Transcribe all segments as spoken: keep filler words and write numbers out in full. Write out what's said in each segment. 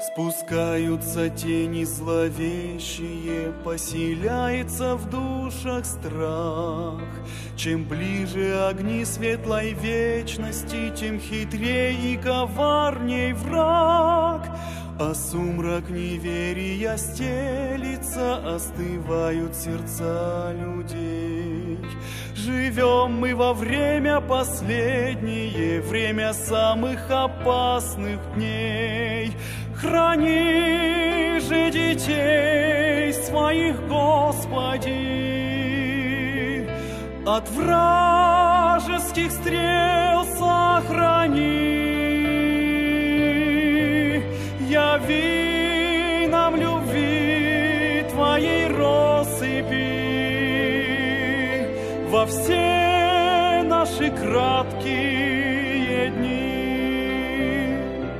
Спускаются тени зловещие, поселяется в душах страх. Чем ближе огни светлой вечности, тем хитрее и коварней враг. А сумрак неверия стелится, остывают сердца людей. Живем мы во время последнее, время самых опасных дней. Храни же детей своих, Господи, от вражеских стрел сохрани. Яви нам любви Твоей россыпи во все наши краткие дни.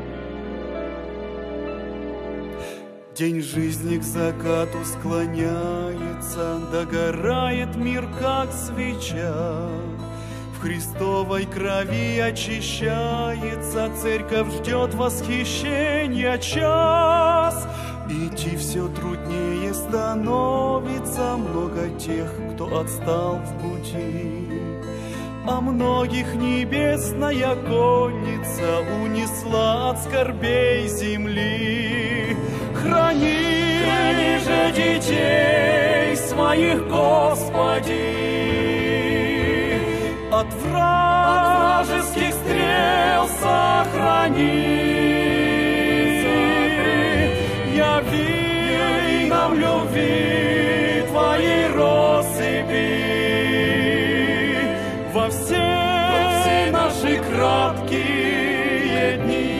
День жизни к закату склоняется, догорает мир, как свеча. В Христовой крови очищается, церковь ждет восхищения час. Идти все труднее становится, много тех, кто отстал в пути. А многих небесная конница унесла от скорбей земли. Храни, Храни же детей своих, Господи, от вражеских стрел сохрани. Яви нам любви Твоей россыпи во все, во все наши краткие дни.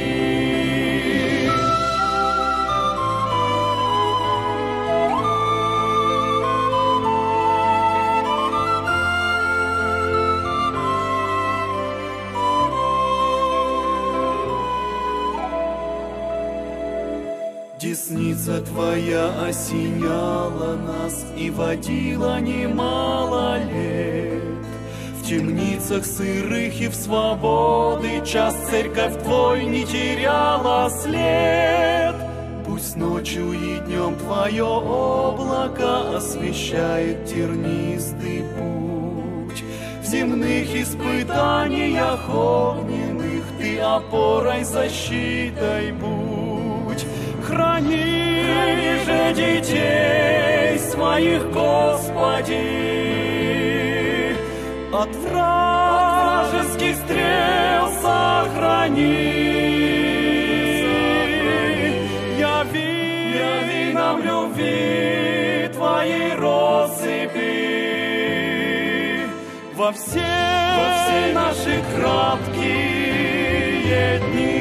Десница Твоя осеняла нас и водила немало лет. В темницах сырых и в свободы час церковь Твой не теряла след. Пусть ночью и днем Твое облако освещает тернистый путь. В земных испытаниях огненных Ты опорой, защитой будь. Храни, Храни же детей своих, Господи, от вражеских стрел сохрани. Яви, яви нам любви Твоей россыпи во все, во все наши краткие дни.